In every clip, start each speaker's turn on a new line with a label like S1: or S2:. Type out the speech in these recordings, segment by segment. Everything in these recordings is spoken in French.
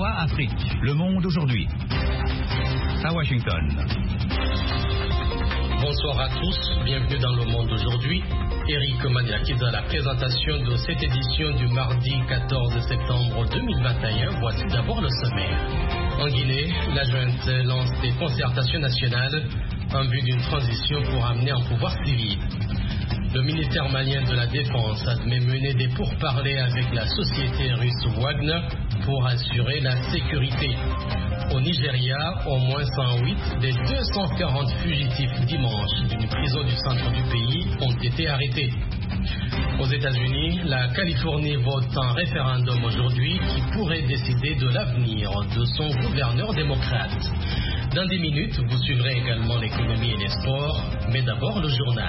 S1: VOA Afrique, le monde aujourd'hui. À Washington.
S2: Bonsoir à tous, bienvenue dans le monde aujourd'hui. Eric Maniakiza à la présentation de cette édition du mardi 14 septembre 2021. Voici d'abord le sommaire. En Guinée, la junte lance des concertations nationales en vue d'une transition pour amener un pouvoir civil. Le ministère malien de la Défense admet mener des pourparlers avec la société russe Wagner pour assurer la sécurité. Au Nigeria, au moins 108 des 240 fugitifs dimanche d'une prison du centre du pays ont été arrêtés. Aux États-Unis, la Californie vote un référendum aujourd'hui qui pourrait décider de l'avenir de son gouverneur démocrate. Dans 10 minutes, vous suivrez également l'économie et les sports, mais d'abord le journal.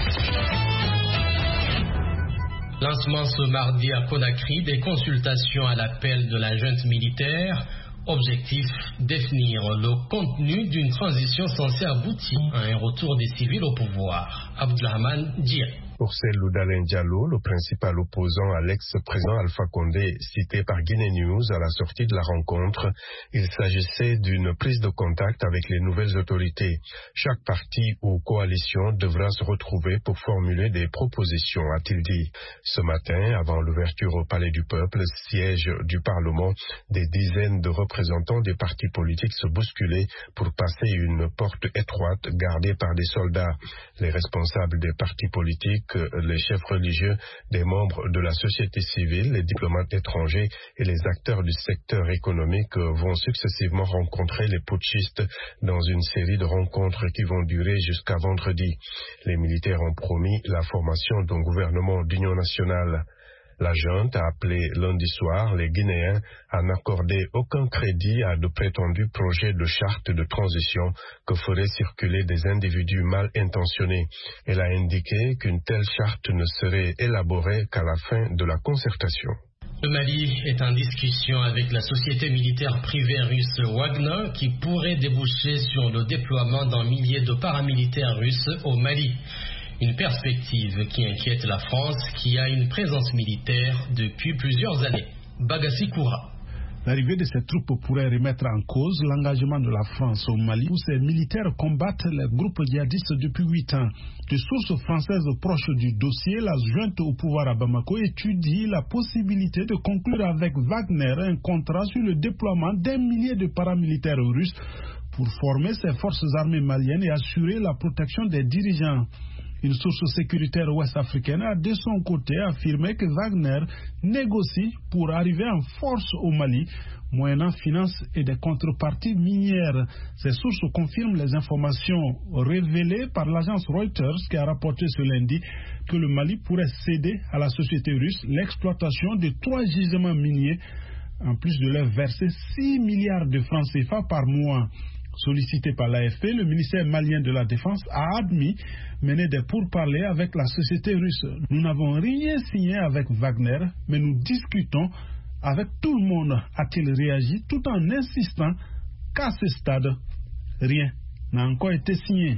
S2: Lancement ce mardi à Conakry des consultations à l'appel de la junte militaire. Objectif, définir le contenu d'une transition censée aboutir à un retour des civils au pouvoir. Abdelrahman Djir.
S3: Pour Cellou Dalein Diallo, le principal opposant à l'ex-président Alpha Condé, cité par Guinée News à la sortie de la rencontre, il s'agissait d'une prise de contact avec les nouvelles autorités. Chaque parti ou coalition devra se retrouver pour formuler des propositions, a-t-il dit. Ce matin, avant l'ouverture au Palais du Peuple, siège du Parlement, des dizaines de représentants des partis politiques se bousculaient pour passer une porte étroite gardée par des soldats. Les responsables des partis politiques, les chefs religieux, des membres de la société civile, les diplomates étrangers et les acteurs du secteur économique vont successivement rencontrer les putschistes dans une série de rencontres qui vont durer jusqu'à vendredi. Les militaires ont promis la formation d'un gouvernement d'union nationale. La junte a appelé lundi soir les Guinéens à n'accorder aucun crédit à de prétendus projets de charte de transition que feraient circuler des individus mal intentionnés. Elle a indiqué qu'une telle charte ne serait élaborée qu'à la fin de la concertation.
S2: Le Mali est en discussion avec la société militaire privée russe Wagner qui pourrait déboucher sur le déploiement d'un millier de paramilitaires russes au Mali. Une perspective qui inquiète la France, qui a une présence militaire depuis plusieurs années. Bagassi Koura.
S4: L'arrivée de ces troupes pourrait remettre en cause l'engagement de la France au Mali, où ces militaires combattent les groupes djihadistes depuis 8 ans. De sources françaises proches du dossier, la junte au pouvoir à Bamako étudie la possibilité de conclure avec Wagner un contrat sur le déploiement d'1 millier de paramilitaires russes pour former ces forces armées maliennes et assurer la protection des dirigeants. Une source sécuritaire ouest-africaine a de son côté affirmé que Wagner négocie pour arriver en force au Mali, moyennant finances et des contreparties minières. Ces sources confirment les informations révélées par l'agence Reuters qui a rapporté ce lundi que le Mali pourrait céder à la société russe l'exploitation de 3 gisements miniers, en plus de leur verser 6 milliards de francs CFA par mois. Sollicité par l'AFP, le ministère malien de la Défense a admis mener des pourparlers avec la société russe. Nous n'avons rien signé avec Wagner, mais nous discutons avec tout le monde, a-t-il réagi, tout en insistant qu'à ce stade, rien n'a encore été signé.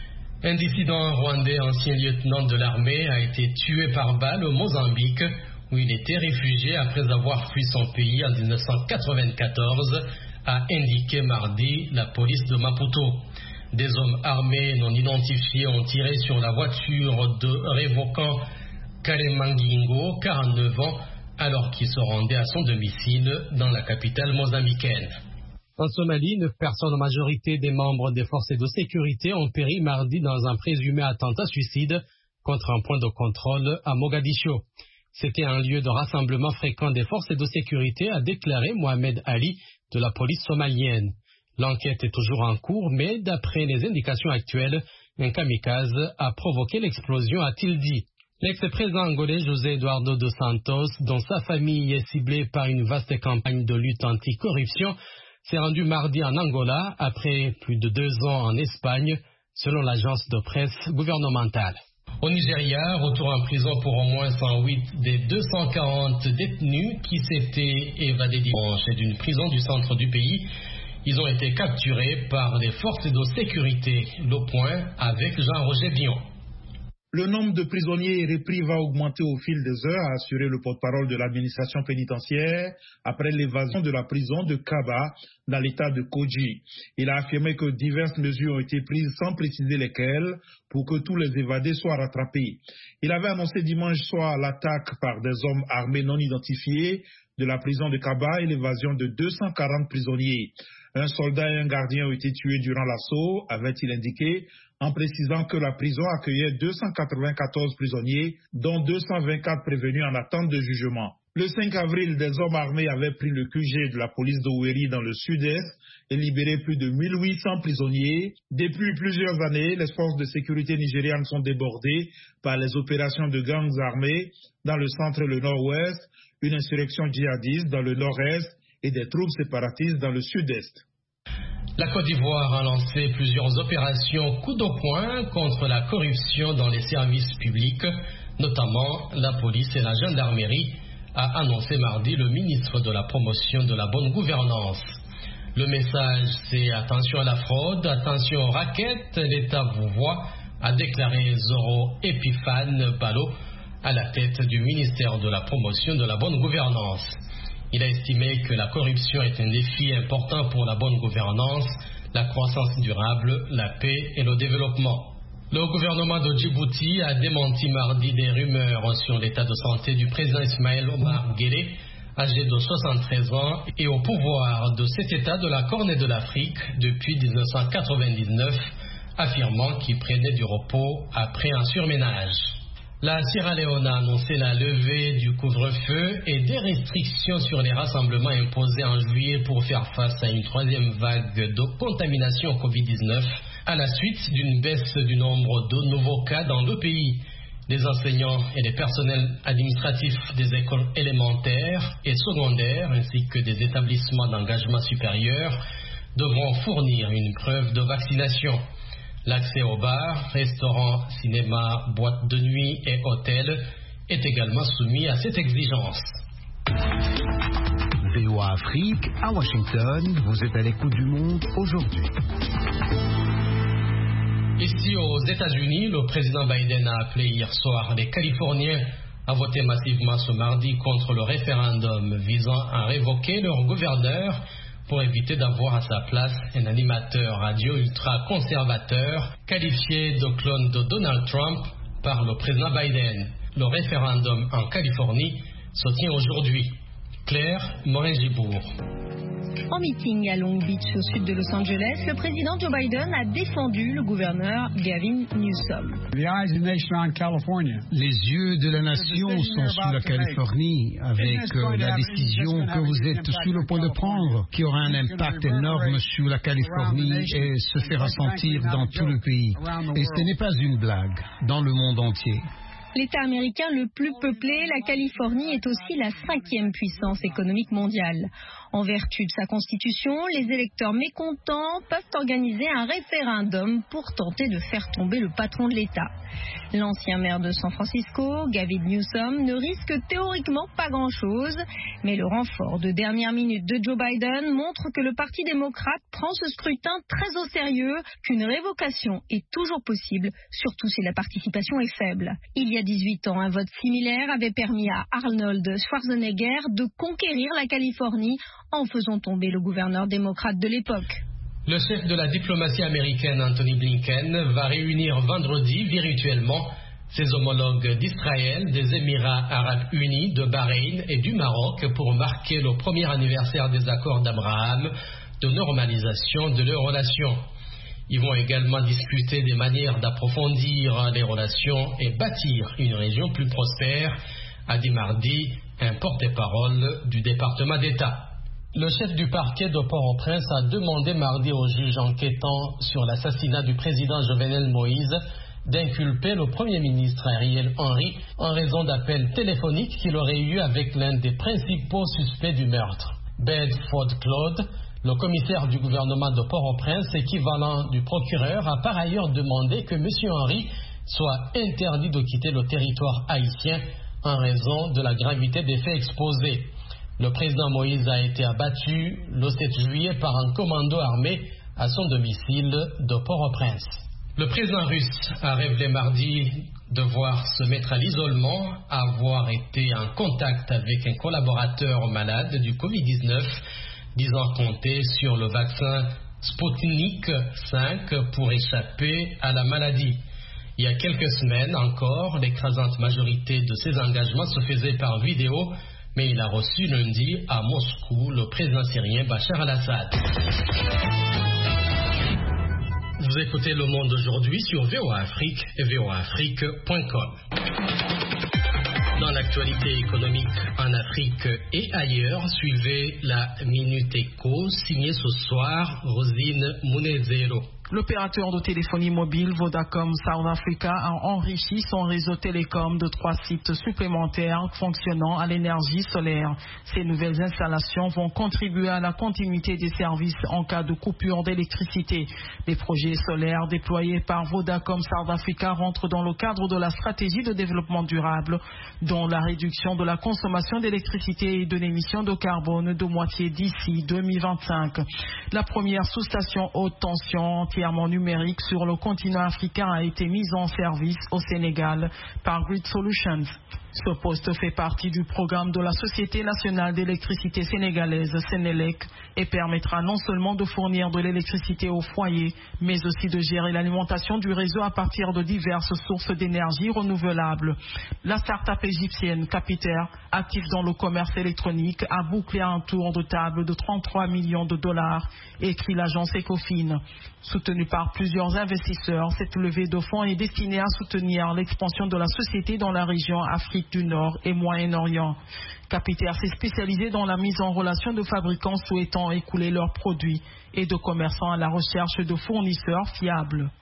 S2: Un dissident rwandais, ancien lieutenant de l'armée, a été tué par balle au Mozambique, où il était réfugié après avoir fui son pays en 1994. A indiqué mardi la police de Maputo. Des hommes armés non identifiés ont tiré sur la voiture de révoquant Kalemangingo, 49 ans, alors qu'il se rendait à son domicile dans la capitale mozambicaine. En Somalie, 9 personnes, en majorité des membres des forces de sécurité, ont péri mardi dans un présumé attentat suicide contre un point de contrôle à Mogadiscio. C'était un lieu de rassemblement fréquent des forces de sécurité, a déclaré Mohamed Ali de la police somalienne. L'enquête est toujours en cours, mais d'après les indications actuelles, un kamikaze a provoqué l'explosion, a-t-il dit. L'ex-président angolais José Eduardo dos Santos, dont sa famille est ciblée par une vaste campagne de lutte anti-corruption, s'est rendu mardi en Angola après plus de 2 ans en Espagne, selon l'agence de presse gouvernementale. Au Nigeria, retour en prison pour au moins 108 des 240 détenus qui s'étaient évadés dimanche d'une prison du centre du pays. Ils ont été capturés par les forces de sécurité. Le point avec Jean-Roger Bion.
S5: Le nombre de prisonniers repris va augmenter au fil des heures, a assuré le porte-parole de l'administration pénitentiaire après l'évasion de la prison de Kaba dans l'état de Kogi. Il a affirmé que diverses mesures ont été prises sans préciser lesquelles pour que tous les évadés soient rattrapés. Il avait annoncé dimanche soir l'attaque par des hommes armés non identifiés de la prison de Kaba et l'évasion de 240 prisonniers. Un soldat et un gardien ont été tués durant l'assaut, avait-il indiqué, en précisant que la prison accueillait 294 prisonniers, dont 224 prévenus en attente de jugement. Le 5 avril, des hommes armés avaient pris le QG de la police d'Owerri dans le sud-est et libéré plus de 1800 prisonniers. Depuis plusieurs années, les forces de sécurité nigérianes sont débordées par les opérations de gangs armés dans le centre et le nord-ouest, une insurrection djihadiste dans le nord-est et des troupes séparatistes dans le sud-est.
S2: La Côte d'Ivoire a lancé plusieurs opérations coup de poing contre la corruption dans les services publics, notamment la police et la gendarmerie, a annoncé mardi le ministre de la Promotion de la Bonne Gouvernance. Le message, c'est attention à la fraude, attention aux raquettes, l'État vous voit, a déclaré Zoro Epiphane Balo à la tête du ministère de la Promotion de la Bonne Gouvernance. Il a estimé que la corruption est un défi important pour la bonne gouvernance, la croissance durable, la paix et le développement. Le gouvernement de Djibouti a démenti mardi des rumeurs sur l'état de santé du président Ismaël Omar Guelleh, âgé de 73 ans et au pouvoir de cet État de la Corne de l'Afrique depuis 1999, affirmant qu'il prenait du repos après un surménage. La Sierra Leone a annoncé la levée du couvre-feu et des restrictions sur les rassemblements imposés en juillet pour faire face à une troisième vague de contamination Covid-19 à la suite d'une baisse du nombre de nouveaux cas dans le pays. Les enseignants et les personnels administratifs des écoles élémentaires et secondaires ainsi que des établissements d'engagement supérieur devront fournir une preuve de vaccination. L'accès aux bars, restaurants, cinémas, boîtes de nuit et hôtels est également soumis à cette exigence.
S1: VOA Afrique, à Washington, vous êtes à l'écoute du monde aujourd'hui.
S2: Ici aux États-Unis, le président Biden a appelé hier soir les Californiens à voter massivement ce mardi contre le référendum visant à révoquer leur gouverneur pour éviter d'avoir à sa place un animateur radio ultra-conservateur qualifié de clone de Donald Trump par le président Biden. Le référendum en Californie se tient aujourd'hui. Claire Morin-Gibourg.
S6: En meeting à Long Beach, au sud de Los Angeles, le président Joe Biden a défendu le gouverneur Gavin Newsom.
S7: Les yeux de la nation sont sur la Californie avec la décision que vous êtes sur le point de prendre, qui aura un impact énorme sur la Californie et se fera sentir dans tout le pays. Et ce n'est pas une blague, dans le monde entier.
S6: L'État américain le plus peuplé, la Californie est aussi la 5e puissance économique mondiale. En vertu de sa constitution, les électeurs mécontents peuvent organiser un référendum pour tenter de faire tomber le patron de l'État. L'ancien maire de San Francisco, Gavin Newsom, ne risque théoriquement pas grand-chose, mais le renfort de dernière minute de Joe Biden montre que le Parti démocrate prend ce scrutin très au sérieux, qu'une révocation est toujours possible, surtout si la participation est faible. Il y a 18 ans, un vote similaire avait permis à Arnold Schwarzenegger de conquérir la Californie en faisant tomber le gouverneur démocrate de l'époque.
S2: Le chef de la diplomatie américaine, Anthony Blinken, va réunir vendredi virtuellement ses homologues d'Israël, des Émirats arabes unis, de Bahreïn et du Maroc pour marquer le premier anniversaire des accords d'Abraham de normalisation de leurs relations. Ils vont également discuter des manières d'approfondir les relations et bâtir une région plus prospère, a dit mardi un porte-parole du département d'État. Le chef du parquet de Port-au-Prince a demandé mardi au juge enquêtant sur l'assassinat du président Jovenel Moïse d'inculper le Premier ministre Ariel Henry en raison d'appels téléphoniques qu'il aurait eu avec l'un des principaux suspects du meurtre. Bedford Claude, le commissaire du gouvernement de Port-au-Prince, équivalent du procureur, a par ailleurs demandé que M. Henry soit interdit de quitter le territoire haïtien en raison de la gravité des faits exposés. Le président Moïse a été abattu le 7 juillet par un commando armé à son domicile de Port-au-Prince. Le président russe a révélé mardi devoir se mettre à l'isolement, avoir été en contact avec un collaborateur malade du Covid-19, disant compter sur le vaccin Sputnik 5 pour échapper à la maladie. Il y a quelques semaines encore, l'écrasante majorité de ses engagements se faisait par vidéo, mais il a reçu lundi à Moscou le président syrien Bachar al-Assad. Vous écoutez Le Monde aujourd'hui sur VOA Afrique et voaafrique.com. Dans l'actualité économique en Afrique et ailleurs, suivez la Minute Éco signée ce soir Rosine Munezero.
S8: L'opérateur de téléphonie mobile Vodacom South Africa a enrichi son réseau télécom de 3 sites supplémentaires fonctionnant à l'énergie solaire. Ces nouvelles installations vont contribuer à la continuité des services en cas de coupure d'électricité. Les projets solaires déployés par Vodacom South Africa rentrent dans le cadre de la stratégie de développement durable, dont la réduction de la consommation d'électricité et de l'émission de carbone de moitié d'ici 2025. La première sous-station haute tension entièrement numérique sur le continent africain a été mise en service au Sénégal par Grid Solutions. Ce poste fait partie du programme de la Société nationale d'électricité sénégalaise Sénélec et permettra non seulement de fournir de l'électricité aux foyers, mais aussi de gérer l'alimentation du réseau à partir de diverses sources d'énergie renouvelables. La start-up égyptienne Capitaire, active dans le commerce électronique, a bouclé un tour de table de 33 millions de dollars, écrit l'agence Ecofin. Soutenue par plusieurs investisseurs, cette levée de fonds est destinée à soutenir l'expansion de la société dans la région Afrique du Nord et Moyen-Orient. Capitaire s'est spécialisé dans la mise en relation de fabricants souhaitant écouler leurs produits et de commerçants à la recherche de fournisseurs fiables.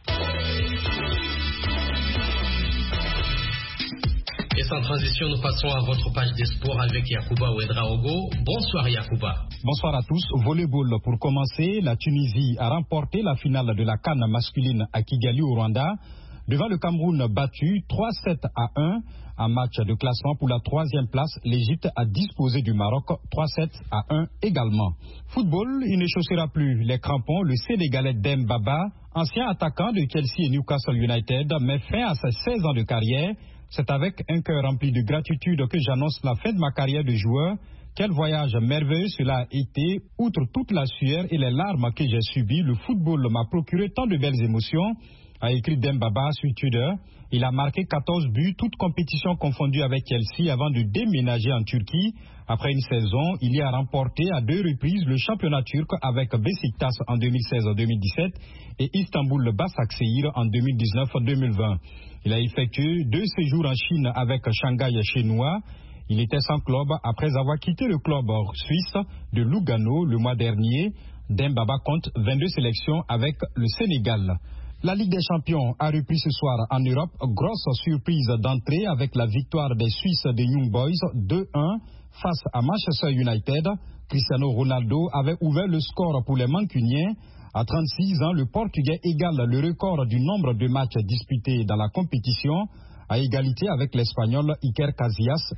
S2: Et sans transition, nous passons à votre page des sports avec Yacouba Ouedraogo. Bonsoir Yacouba.
S9: Bonsoir à tous. Volleyball pour commencer. La Tunisie a remporté la finale de la CAN masculine à Kigali au Rwanda devant le Cameroun battu 3-7-1. En match de classement pour la 3e place, l'Égypte a disposé du Maroc 3-7-1 également. Football, il ne chaussera plus les crampons. Le Sénégalais Dembaba, ancien attaquant de Chelsea et Newcastle United, met fin à ses 16 ans de carrière. C'est avec un cœur rempli de gratitude que j'annonce la fin de ma carrière de joueur. Quel voyage merveilleux cela a été. Outre toute la sueur et les larmes que j'ai subies, le football m'a procuré tant de belles émotions, a écrit Dembaba sur Twitter. Il a marqué 14 buts, toutes compétitions confondues avec Chelsea avant de déménager en Turquie. Après une saison, il y a remporté à 2 reprises le championnat turc avec Beşiktaş en 2016-2017 et Istanbul Başakşehir en 2019-2020. Il a effectué 2 séjours en Chine avec Shanghai Shenhua. Il était sans club après avoir quitté le club suisse de Lugano le mois dernier. Dembaba compte 22 sélections avec le Sénégal. La Ligue des Champions a repris ce soir en Europe. Grosse surprise d'entrée avec la victoire des Suisses des Young Boys 2-1 face à Manchester United. Cristiano Ronaldo avait ouvert le score pour les Mancuniens. À 36 ans, le Portugais égale le record du nombre de matchs disputés dans la compétition, à égalité avec l'Espagnol Iker Casillas,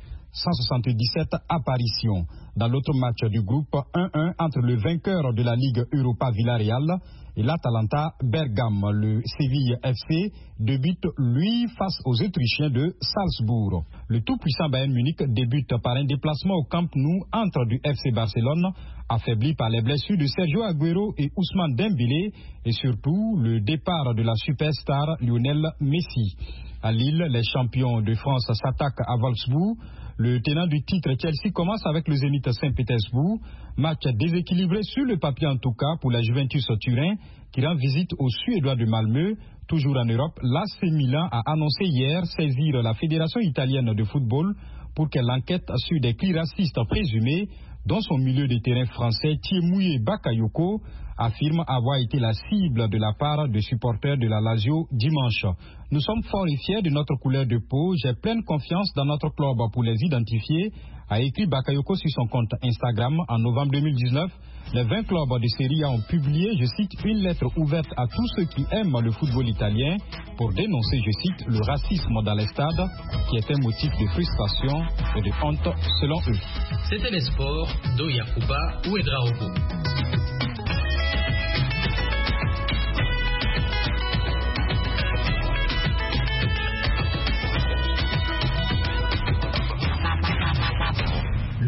S9: 177 apparitions. Dans l'autre match du groupe, 1-1 entre le vainqueur de la Ligue Europa Villarreal et l'Atalanta Bergame. Le Séville FC débute, lui, face aux Autrichiens de Salzbourg. Le tout-puissant Bayern Munich débute par un déplacement au Camp Nou entre du FC Barcelone, affaibli par les blessures de Sergio Agüero et Ousmane Dembélé, et surtout le départ de la superstar Lionel Messi. À Lille, les champions de France s'attaquent à Wolfsburg. Le tenant du titre Chelsea commence avec le Zénith Saint-Pétersbourg. Match déséquilibré sur le papier en tout cas pour la Juventus Turin qui rend visite aux Suédois de Malmö. Toujours en Europe, l'AC Milan a annoncé hier saisir la Fédération italienne de football pour qu'elle enquête sur des cris racistes présumés dont son milieu de terrain français Thiemouye Bakayoko affirme avoir été la cible de la part de supporters de la Lazio dimanche. Nous sommes forts et fiers de notre couleur de peau. J'ai pleine confiance dans notre club pour les identifier, a écrit Bakayoko sur son compte Instagram en novembre 2019. Les 20 clubs de Serie A ont publié, je cite, une lettre ouverte à tous ceux qui aiment le football italien pour dénoncer, je cite, le racisme dans les stades qui est un motif de frustration et de honte selon eux.
S2: C'était les sports de Yacouba Ouedraogo.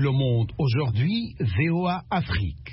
S1: Le Monde aujourd'hui, VOA Afrique.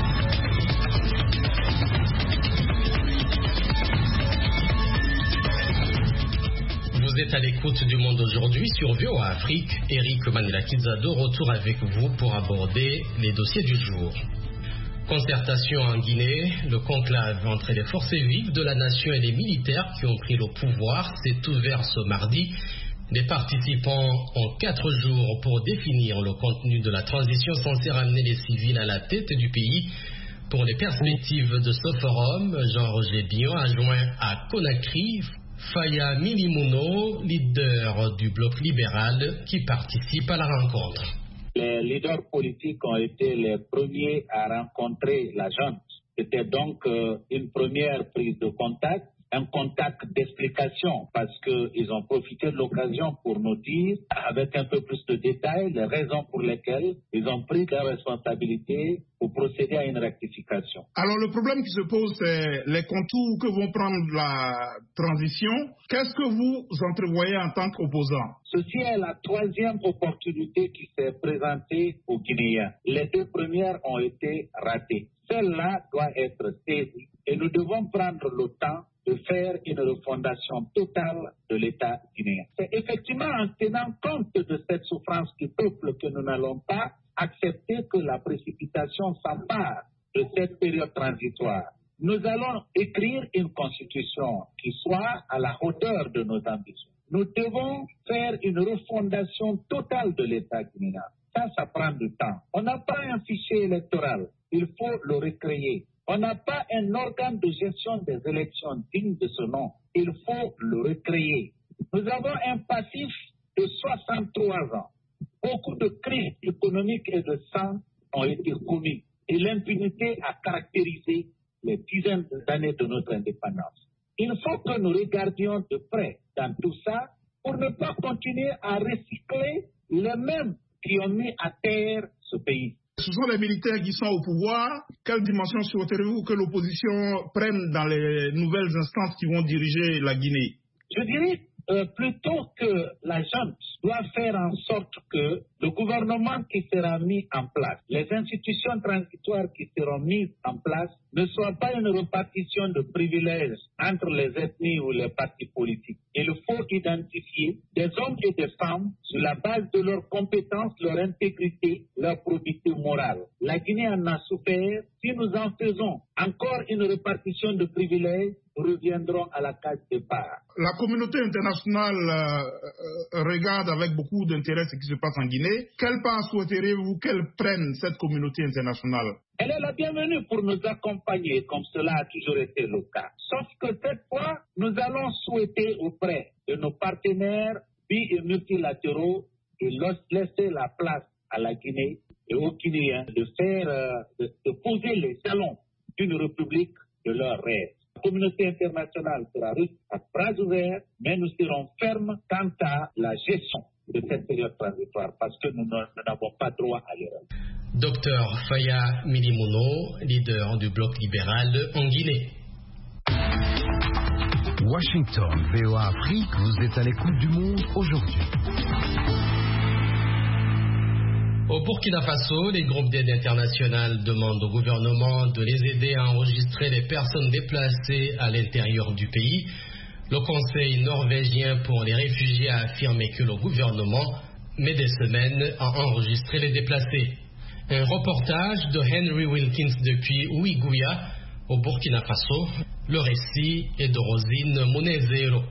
S2: Vous êtes à l'écoute du Monde aujourd'hui sur VOA Afrique. Eric Manila-Kizado, retour avec vous pour aborder les dossiers du jour. Concertation en Guinée, le conclave entre les forces vives de la nation et les militaires qui ont pris le pouvoir s'est ouvert ce mardi. Les participants ont 4 jours pour définir le contenu de la transition censée ramener les civils à la tête du pays. Pour les perspectives de ce forum, Jean-Roger Bion a joint à Conakry Faya Milimono, leader du bloc libéral, qui participe à la rencontre.
S10: Les leaders politiques ont été les premiers à rencontrer la junte. C'était donc une première prise de contact, un contact d'explication, parce qu'ils ont profité de l'occasion pour nous dire, avec un peu plus de détails, les raisons pour lesquelles ils ont pris leurs responsabilités pour procéder à une rectification.
S5: Alors le problème qui se pose, c'est les contours que vont prendre la transition. Qu'est-ce que vous entrevoyez en tant qu'opposant?
S10: Ceci est la 3e opportunité qui s'est présentée aux Guinéens. Les 2 premières ont été ratées. Celle-là doit être saisie et nous devons prendre le temps de faire une refondation totale de l'État guinéen. C'est effectivement en tenant compte de cette souffrance du peuple que nous n'allons pas accepter que la précipitation s'empare de cette période transitoire. Nous allons écrire une constitution qui soit à la hauteur de nos ambitions. Nous devons faire une refondation totale de l'État guinéen. Ça prend du temps. On n'a pas un fichier électoral. Il faut le recréer. On n'a pas un organe de gestion des élections digne de ce nom. Il faut le recréer. Nous avons un passif de 63 ans. Beaucoup de crises économiques et de sang ont été commis. Et l'impunité a caractérisé les dizaines d'années de notre indépendance. Il faut que nous regardions de près dans tout ça pour ne pas continuer à recycler les mêmes qui ont mis à terre ce pays.
S5: Ce sont les militaires qui sont au pouvoir. Quelle dimension souhaiteriez-vous que l'opposition prenne dans les nouvelles instances qui vont diriger la Guinée?
S10: Je dirais plutôt que la junte doit faire en sorte que le gouvernement qui sera mis en place, les institutions transitoires qui seront mises en place, ne soient pas une répartition de privilèges entre les ethnies ou les partis politiques. Il faut identifier des hommes et des femmes sur la base de leurs compétences, leur intégrité, leur probité morale. La Guinée en a souffert. Si nous en faisons encore une répartition de privilèges, nous reviendrons à la case départ.
S5: La communauté internationale regarde avec beaucoup d'intérêt ce qui se passe en Guinée. Quelle part souhaiteriez-vous qu'elle prenne, cette communauté internationale?
S10: Elle est la bienvenue pour nous accompagner, comme cela a toujours été le cas. Sauf que cette fois, nous allons souhaiter auprès de nos partenaires bi- et multilatéraux de laisser la place à la Guinée et aux Guinéens de poser les jalons d'une république de leur rêve. La communauté internationale sera reçue à bras ouverts, mais nous serons fermes quant à la gestion de cette période transitoire parce que nous n'avons pas droit à l'erreur.
S2: Docteur Faya Milimono, leader du bloc libéral en Guinée.
S1: Washington, VOA Afrique, vous êtes à l'écoute du Monde aujourd'hui.
S2: Au Burkina Faso, les groupes d'aide internationale demandent au gouvernement de les aider à enregistrer les personnes déplacées à l'intérieur du pays. Le Conseil norvégien pour les réfugiés a affirmé que le gouvernement met des semaines à enregistrer les déplacés. Un reportage de Henry Wilkins depuis Ouiguya, au Burkina Faso. Le récit est de Rosine Monezero.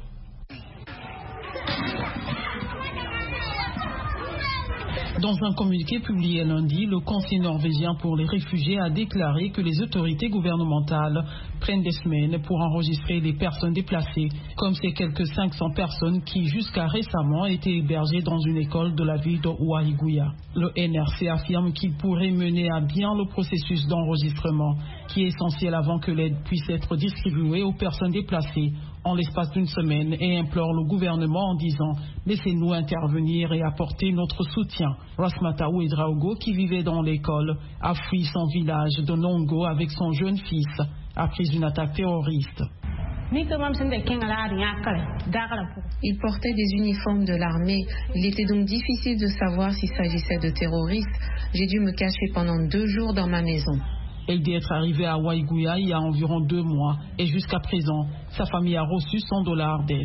S8: Dans un communiqué publié lundi, le Conseil norvégien pour les réfugiés a déclaré que les autorités gouvernementales prennent des semaines pour enregistrer les personnes déplacées, comme ces quelques 500 personnes qui, jusqu'à récemment, étaient hébergées dans une école de la ville de Ouahigouya. Le NRC affirme qu'il pourrait mener à bien le processus d'enregistrement, qui est essentiel avant que l'aide puisse être distribuée aux personnes déplacées en l'espace d'une semaine, et implore le gouvernement en disant « Laissez-nous intervenir et apporter notre soutien ». Rasmata Ouedraogo, qui vivait dans l'école, a fui son village de Nongo avec son jeune fils après une attaque terroriste.
S11: Ils portaient des uniformes de l'armée. Il était donc difficile de savoir s'il s'agissait de terroristes. J'ai dû me cacher pendant 2 jours dans ma maison.
S8: Elle dit être arrivée à Waiguya il y a environ 2 mois et jusqu'à présent, sa famille a reçu $100 d'aide.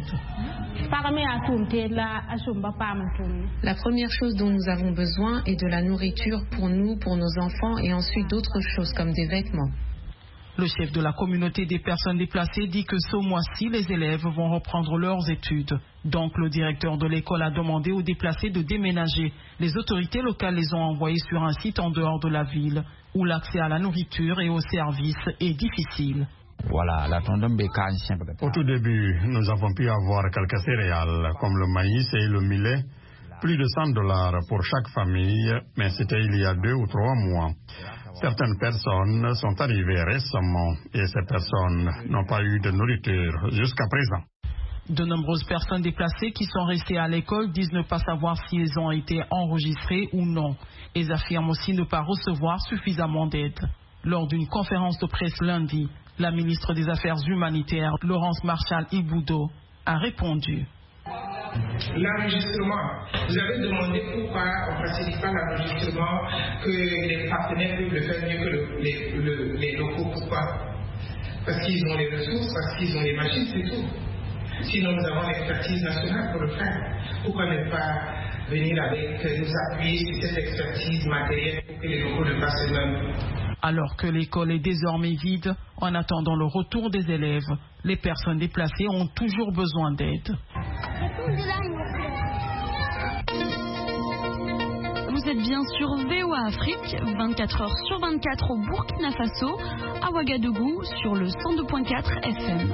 S11: La première chose dont nous avons besoin est de la nourriture pour nous, pour nos enfants et ensuite d'autres choses comme des vêtements.
S8: Le chef de la communauté des personnes déplacées dit que ce mois-ci, les élèves vont reprendre leurs études. Donc, le directeur de l'école a demandé aux déplacés de déménager. Les autorités locales les ont envoyés sur un site en dehors de la ville, où l'accès à la nourriture et aux services est difficile.
S12: Au tout début, nous avons pu avoir quelques céréales, comme le maïs et le millet. Plus de $100 pour chaque famille, mais c'était il y a 2 ou 3 mois. Certaines personnes sont arrivées récemment et ces personnes n'ont pas eu de nourriture jusqu'à présent.
S8: De nombreuses personnes déplacées qui sont restées à l'école disent ne pas savoir s'ils ont été enregistrés ou non. Ils affirment aussi ne pas recevoir suffisamment d'aide. Lors d'une conférence de presse lundi, la ministre des Affaires humanitaires, Laurence Marshall-Iboudo, a répondu.
S13: L'enregistrement. Vous avez demandé pourquoi on ne facilite pas l'enregistrement, que les partenaires peuvent le faire mieux que les locaux. Pourquoi? Parce qu'ils ont les ressources, parce qu'ils ont les machines, c'est tout. Sinon, nous avons l'expertise nationale pour le faire. Pourquoi ne pas venir avec, nous appuyer sur cette expertise matérielle pour que les locaux le fassent eux-mêmes?
S8: Alors que l'école est désormais vide, en attendant le retour des élèves, les personnes déplacées ont toujours besoin d'aide.
S14: Vous êtes bien sur VOA Afrique, 24 heures sur 24 au Burkina Faso, à Ouagadougou, sur le 102.4 FM.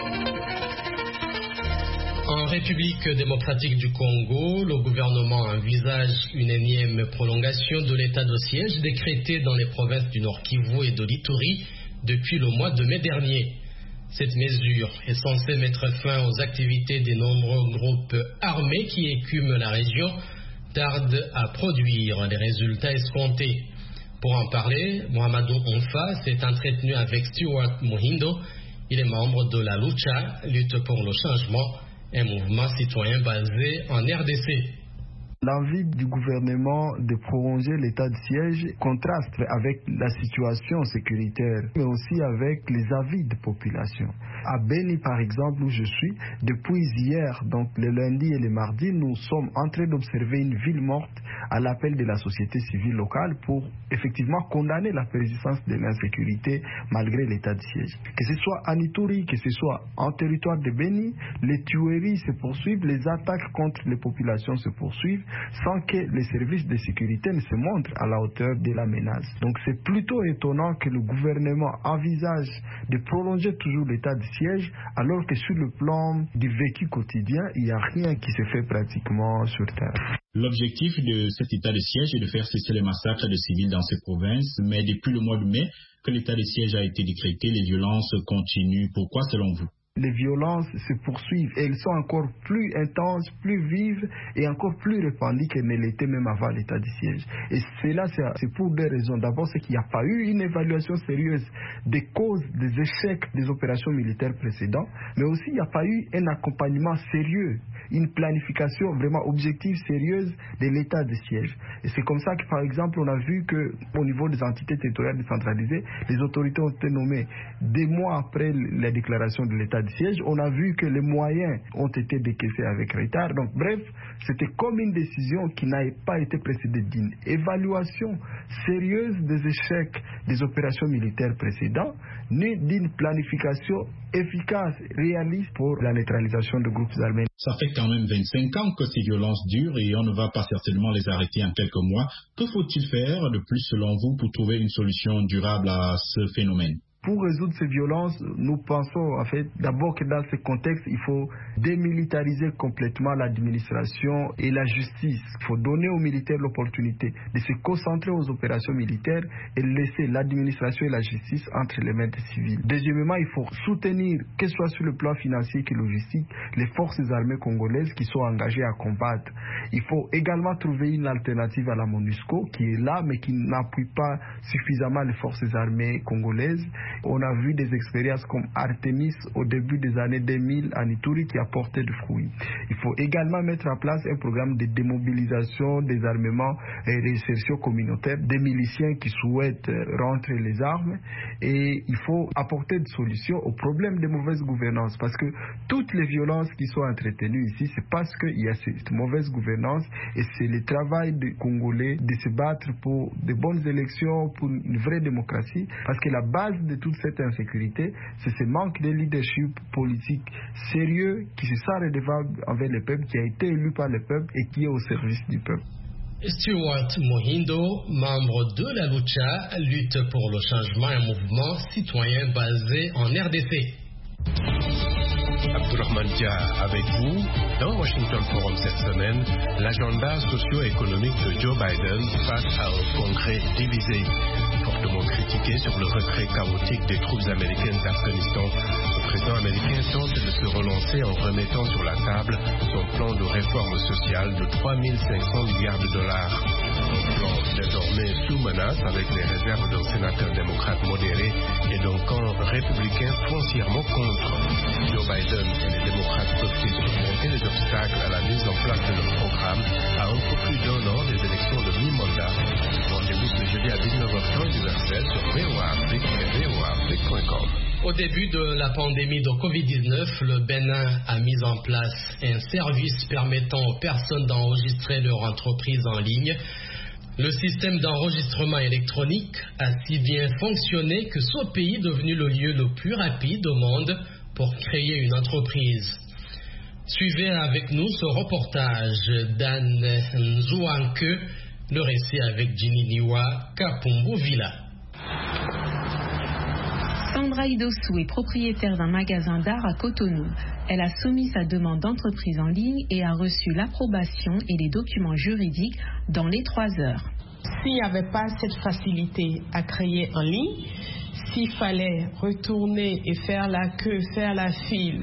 S2: En République démocratique du Congo, le gouvernement envisage une énième prolongation de l'état de siège décrété dans les provinces du Nord Kivu et de l'Ituri depuis le mois de mai dernier. Cette mesure est censée mettre fin aux activités des nombreux groupes armés qui écument la région, tardent à produire les résultats escomptés. Pour en parler, Mohamedou Onfa s'est entretenu avec Stuart Muhindo. Il est membre de la Lucha, Lutte pour le changement, un mouvement citoyen basé en RDC.
S15: L'envie du gouvernement de prolonger l'état de siège contraste avec la situation sécuritaire, mais aussi avec les avis de population. À Beni, par exemple, où je suis, depuis hier, donc le lundi et le mardi, nous sommes en train d'observer une ville morte à l'appel de la société civile locale pour effectivement condamner la persistance de l'insécurité malgré l'état de siège. Que ce soit en Ituri, que ce soit en territoire de Beni, les tueries se poursuivent, les attaques contre les populations se poursuivent, sans que les services de sécurité ne se montrent à la hauteur de la menace. Donc c'est plutôt étonnant que le gouvernement envisage de prolonger toujours l'état de siège, alors que sur le plan du vécu quotidien, il n'y a rien qui se fait pratiquement sur terre.
S16: L'objectif de cet état de siège est de faire cesser les massacres de civils dans ces provinces, mais depuis le mois de mai que l'état de siège a été décrété, les violences continuent. Pourquoi selon vous?
S15: Les violences se poursuivent et elles sont encore plus intenses, plus vives et encore plus répandues qu'elles ne l'étaient même avant l'état de siège. Et cela, c'est pour deux raisons. D'abord, c'est qu'il n'y a pas eu une évaluation sérieuse des causes des échecs des opérations militaires précédentes, mais aussi il n'y a pas eu un accompagnement sérieux, une planification vraiment objective, sérieuse de l'état de siège. Et c'est comme ça que, par exemple, on a vu qu'au niveau des entités territoriales décentralisées, les autorités ont été nommées 2 mois après la déclaration de l'état de siège. On a vu que les moyens ont été décaissés avec retard. Donc bref, c'était comme une décision qui n'a pas été précédée d'une évaluation sérieuse des échecs des opérations militaires précédentes, ni d'une planification efficace, réaliste pour la neutralisation de groupes armés.
S16: Ça fait quand même 25 ans que ces violences durent et on ne va pas certainement les arrêter en quelques mois. Que faut-il faire de plus selon vous pour trouver une solution durable à ce phénomène?
S15: Pour résoudre ces violences, nous pensons en fait d'abord que dans ce contexte, il faut démilitariser complètement l'administration et la justice. Il faut donner aux militaires l'opportunité de se concentrer aux opérations militaires et laisser l'administration et la justice entre les mains des civils. Deuxièmement, il faut soutenir, que ce soit sur le plan financier que logistique, les forces armées congolaises qui sont engagées à combattre. Il faut également trouver une alternative à la MONUSCO qui est là mais qui n'appuie pas suffisamment les forces armées congolaises. On a vu des expériences comme Artemis au début des années 2000 à Ituri qui a porté de fruits. Il faut également mettre en place un programme de démobilisation, désarmement et réinsertion communautaire des miliciens qui souhaitent rentrer les armes, et il faut apporter des solutions au problème de mauvaise gouvernance, parce que toutes les violences qui sont entretenues ici, c'est parce qu'il y a cette mauvaise gouvernance, et c'est le travail des Congolais de se battre pour de bonnes élections, pour une vraie démocratie, parce que la base de toute cette insécurité, c'est ce manque de leadership politique sérieux qui se sent redevable envers le peuple, qui a été élu par le peuple et qui est au service du peuple.
S2: Stuart Mohindo, membre de la Lucha, lutte pour le changement, un mouvement citoyen basé en RDC.
S3: Abdourahmane Dia avec vous. Dans Washington Forum cette semaine, l'agenda socio-économique de Joe Biden face à un Congrès divisé. Fortement critiqué sur le retrait chaotique des troupes américaines d'Afghanistan, le président américain tente de se relancer en remettant sur la table son plan de réforme sociale de 3 500 milliards de dollars. Un plan désormais sous menace avec les réserves d'un sénateur démocrate modéré et d'un camp républicain foncièrement contre. Joe Biden et les démocrates peuvent-ils surmonter les obstacles à la mise en place de leur programme à un peu plus d'un an des élections de mi-mandat? Rendez-vous ce jeudi à 19h30 universel sur VOA Afrique et voaafrique.com.
S2: Au début de la pandémie de Covid-19, le Bénin a mis en place un service permettant aux personnes d'enregistrer leur entreprise en ligne. Le système d'enregistrement électronique a si bien fonctionné que ce pays est devenu le lieu le plus rapide au monde pour créer une entreprise. Suivez avec nous ce reportage d'Anne Nzouanke, le récit avec Ginny Niwa Kapumbu Villa.
S11: Sandra Idossou est propriétaire d'un magasin d'art à Cotonou. Elle a soumis sa demande d'entreprise en ligne et a reçu l'approbation et les documents juridiques dans les 3 heures.
S17: S'il n'y avait pas cette facilité à créer en ligne, s'il fallait retourner et faire la queue, faire la file,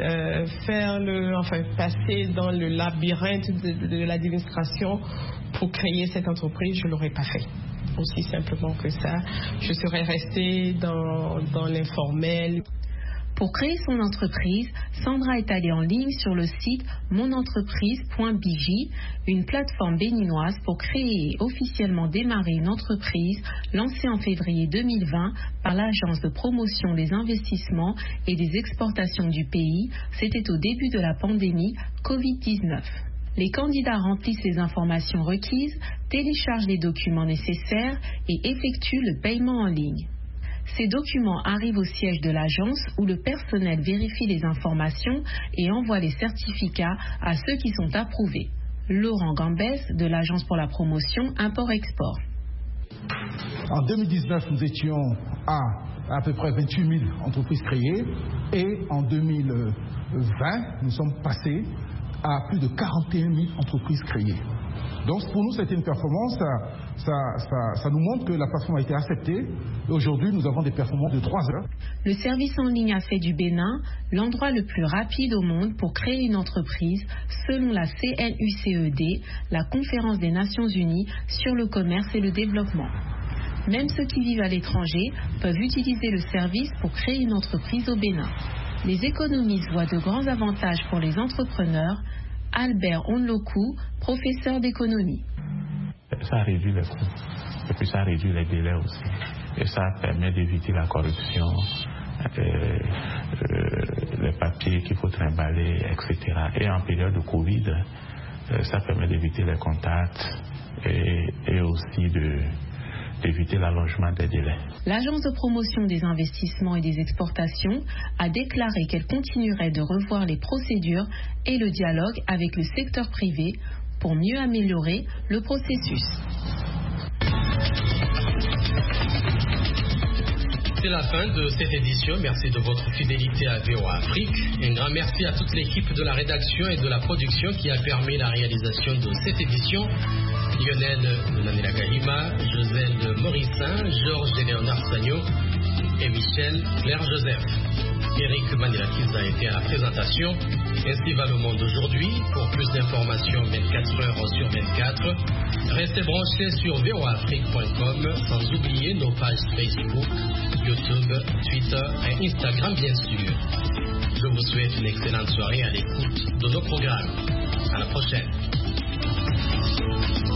S17: passer dans le labyrinthe de l'administration pour créer cette entreprise, je ne l'aurais pas fait. Aussi simplement que ça, je serais restée dans l'informel.
S11: Pour créer son entreprise, Sandra est allée en ligne sur le site monentreprise.bj, une plateforme béninoise pour créer et officiellement démarrer une entreprise lancée en février 2020 par l'Agence de promotion des investissements et des exportations du pays. C'était au début de la pandémie Covid-19. Les candidats remplissent les informations requises, téléchargent les documents nécessaires et effectuent le paiement en ligne. Ces documents arrivent au siège de l'agence où le personnel vérifie les informations et envoie les certificats à ceux qui sont approuvés. Laurent Gambès de l'Agence pour la promotion Import-Export.
S4: En 2019, nous étions à peu près 28 000 entreprises créées et en 2020, nous sommes passés à plus de 41 000 entreprises créées. Donc pour nous, c'était une performance, ça nous montre que la plateforme a été acceptée. Et aujourd'hui, nous avons des performances de 3 heures.
S11: Le service en ligne a fait du Bénin l'endroit le plus rapide au monde pour créer une entreprise, selon la CNUCED, la Conférence des Nations Unies sur le commerce et le développement. Même ceux qui vivent à l'étranger peuvent utiliser le service pour créer une entreprise au Bénin. Les économistes voient de grands avantages pour les entrepreneurs. Albert Onloku, professeur d'économie.
S18: Ça réduit les coûts et puis ça réduit les délais aussi. Et ça permet d'éviter la corruption, les papiers qu'il faut trimballer, etc. Et en période de Covid, ça permet d'éviter les contacts et aussi d'éviter l'allongement des délais.
S11: L'Agence de promotion des investissements et des exportations a déclaré qu'elle continuerait de revoir les procédures et le dialogue avec le secteur privé pour mieux améliorer le processus.
S2: C'est la fin de cette édition. Merci de votre fidélité à VOA Afrique. Un grand merci à toute l'équipe de la rédaction et de la production qui a permis la réalisation de cette édition. Lionel Nanila Gahima, Joselle Morissin, Georges de Léonard Sagno. et Michel Claire-Joseph. Eric Manilakis a été à la présentation. Ainsi va le monde aujourd'hui. Pour plus d'informations 24 heures sur 24, restez branchés sur voafrique.com, sans oublier nos pages Facebook, YouTube, Twitter et Instagram bien sûr. Je vous souhaite une excellente soirée à l'écoute de nos programmes. À la prochaine.